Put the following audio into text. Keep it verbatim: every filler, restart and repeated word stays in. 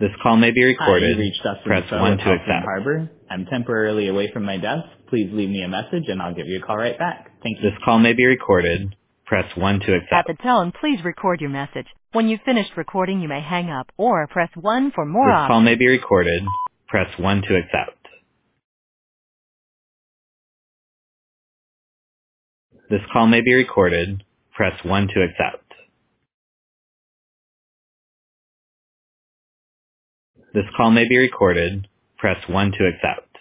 This call may be Hi, you recorded. reached Dustin Press Defoe one with to Healthline accept. Harbor. I'm temporarily away from my desk. Please leave me a message and I'll give you a call right back. Thank you. This call may be recorded. Press one to At accept. the tone, please record your message. When you've finished recording, you may hang up or press one for more This call options. may be recorded. Press one to accept. This call may be recorded. Press one to accept. This call may be recorded. Press one to accept.